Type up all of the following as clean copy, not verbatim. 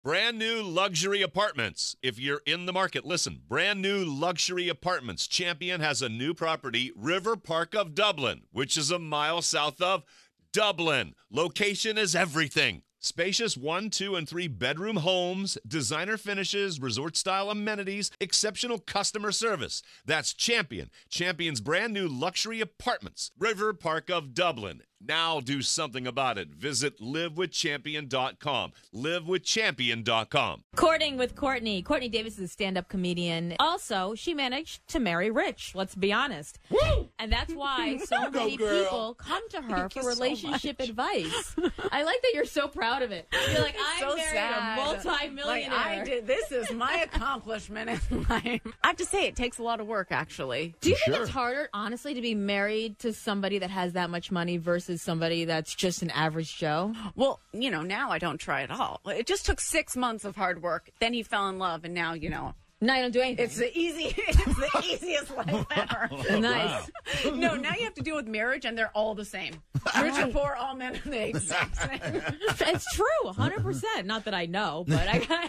Brand new luxury apartments. If you're in the market, listen. Brand new luxury apartments. Champion has a new property, River Park of Dublin, which is a mile south of Dublin. Location is everything. Spacious 1, 2, and 3 bedroom homes, designer finishes, resort-style amenities, exceptional customer service. That's Champion. Champion's brand new luxury apartments, River Park of Dublin. Now do something about it. Visit livewithchampion.com. Livewithchampion.com. Courting with Courtney. Courtney Davis is a stand-up comedian. Also, she managed to marry rich, let's be honest. Woo! And that's why so many people come to her for relationship advice. I like that you're so proud of it. You're like, I so married sad. a multi-millionaire. Like, I did. This is my accomplishment in life. I have to say, it takes a lot of work, actually. Do you think it's harder, honestly, to be married to somebody that has that much money versus somebody that's just an average Joe? Well, now I don't try at all. It just took 6 months of hard work. Then he fell in love, and now, No, I don't do anything. It's the easiest life ever. Nice. No, now you have to deal with marriage, and they're all the same. Rich or poor, all men are the exact same. It's true, 100%. Not that I know, but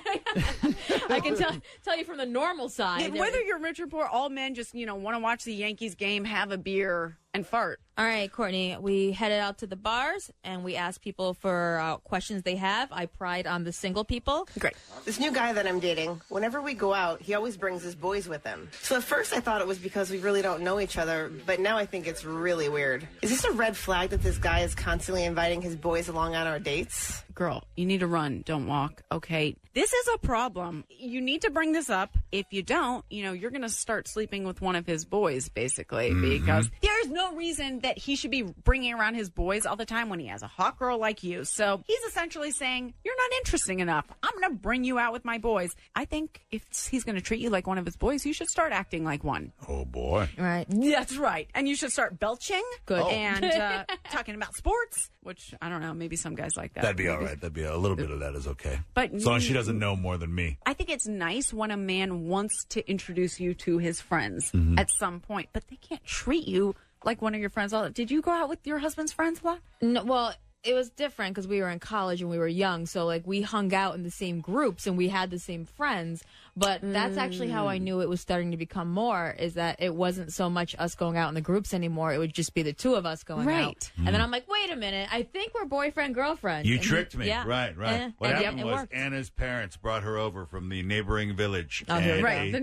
I can tell you from the normal side. Whether you're rich or poor, all men just, want to watch the Yankees game, have a beer, and fart. All right, Courtney, we headed out to the bars, and we asked people for questions they have. I pried on the single people. Great. This new guy that I'm dating, whenever we go out, he always brings his boys with him. So at first I thought it was because we really don't know each other, but now I think it's really weird. Is this a red flag that this guy is constantly inviting his boys along on our dates? Girl, you need to run, don't walk, okay? This is a problem. You need to bring this up. If you don't, you're going to start sleeping with one of his boys, basically, because there's no reason that he should be bringing around his boys all the time when he has a hot girl like you. So he's essentially saying, you're not interesting enough. I'm going to bring you out with my boys. I think if he's going to treat you like one of his boys, you should start acting like one. Oh, boy. Right. That's right. And you should start belching. Good. And talking about sports, which, I don't know, maybe some guys like that. That'd be all right. That'd be a little bit of that is okay. But as long as she doesn't know more than me. I think it's nice when a man wants to introduce you to his friends at some point, but they can't treat you like one of your friends. Did you go out with your husband's friends a lot? No, well, it was different because we were in college and we were young. So, we hung out in the same groups and we had the same friends. But that's actually how I knew it was starting to become more, is that it wasn't so much us going out in the groups anymore. It would just be the two of us going out. And then I'm like, wait a minute. I think we're boyfriend, girlfriend. You and tricked me. Yeah. Right. What happened was Anna's parents brought her over from the neighboring village. And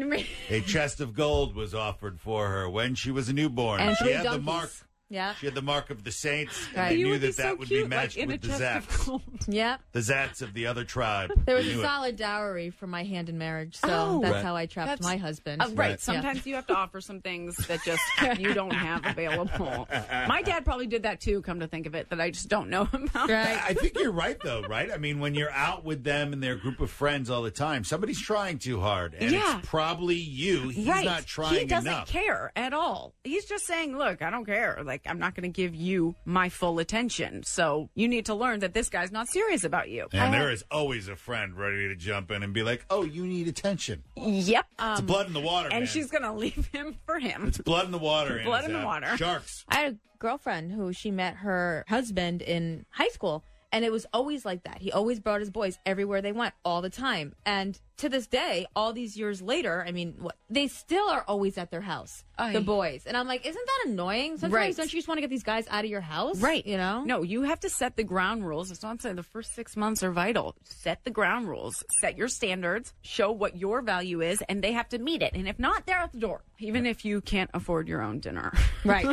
a chest of gold was offered for her when she was a newborn. And she had donkeys. the mark. Yeah. She had the mark of the saints. Right. And I You knew would be that so would cute, be matched in with a the chest Zats. of gold. Yeah. The Zats of the other tribe. There was I a knew it. solid dowry for my hand in marriage. So that's how I trapped my husband. Right. Sometimes you have to offer some things that just you don't have available. My dad probably did that too, come to think of it, that I just don't know about. Right. I think you're right, though, right? I mean, when you're out with them and their group of friends all the time, somebody's trying too hard. And it's probably you. He's not trying enough. He doesn't care at all. He's just saying, look, I don't care. I'm not going to give you my full attention. So you need to learn that this guy's not serious about you. And there is always a friend ready to jump in and be like, oh, you need attention. Yep. It's blood in the water, and man. she's going to leave him for him. It's blood in the water. Blood in the water. Sharks. I had a girlfriend who she met her husband in high school, and it was always like that. He always brought his boys everywhere they went, all the time. And to this day, all these years later, they still are always at their house, the boys. And I'm like, isn't that annoying? Sometimes don't you just want to get these guys out of your house? Right. No, you have to set the ground rules. That's what I'm saying. The first 6 months are vital. Set the ground rules. Set your standards. Show what your value is, and they have to meet it. And if not, they're out the door. Even if you can't afford your own dinner. Right.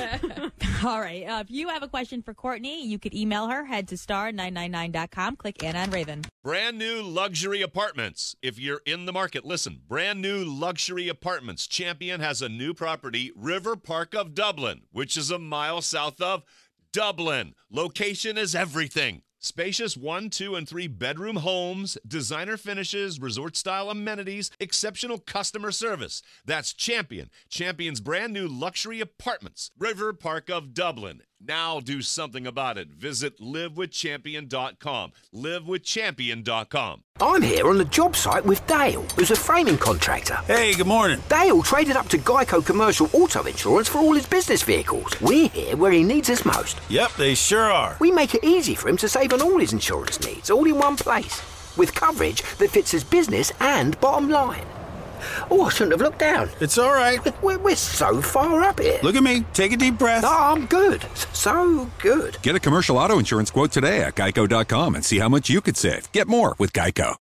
All right. If you have a question for Courtney, you could email her. Head to star999.com. Click Anna and Raven. Brand new luxury apartments. If you're in the market, listen. Brand new luxury apartments. Champion has a new property, River Park of Dublin, which is a mile south of Dublin. Location is everything. Spacious 1, 2, and 3 bedroom homes, designer finishes, resort-style amenities, exceptional customer service. That's Champion. Champion's brand new luxury apartments, River Park of Dublin. Now do something about it. Visit livewithchampion.com. Livewithchampion.com. I'm here on the job site with Dale, who's a framing contractor. Hey, good morning. Dale traded up to Geico Commercial Auto Insurance for all his business vehicles. We're here where he needs us most. Yep, they sure are. We make it easy for him to save on all his insurance needs, all in one place. with coverage that fits his business and bottom line. Oh, I shouldn't have looked down. It's all right. We're so far up here. Look at me. Take a deep breath. Oh, I'm good. So good. Get a commercial auto insurance quote today at geico.com and see how much you could save. Get more with Geico.